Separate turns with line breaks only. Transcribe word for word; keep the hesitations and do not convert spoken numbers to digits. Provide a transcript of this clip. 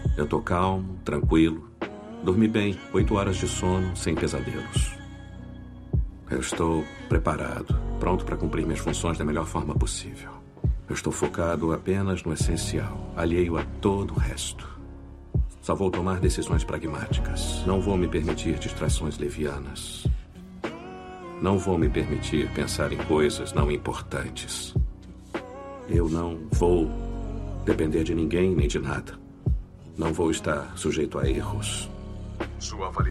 Eu tô calmo, tranquilo. Dormi bem, oito horas de sono, sem pesadelos. Eu estou preparado, pronto para cumprir minhas funções da melhor forma possível. Eu estou focado apenas no essencial, alheio a todo o resto. Só vou tomar decisões pragmáticas. Não vou me permitir distrações levianas. Não vou me permitir pensar em coisas não importantes. Eu não vou depender de ninguém nem de nada. Não vou estar sujeito a erros.
Sua avaliação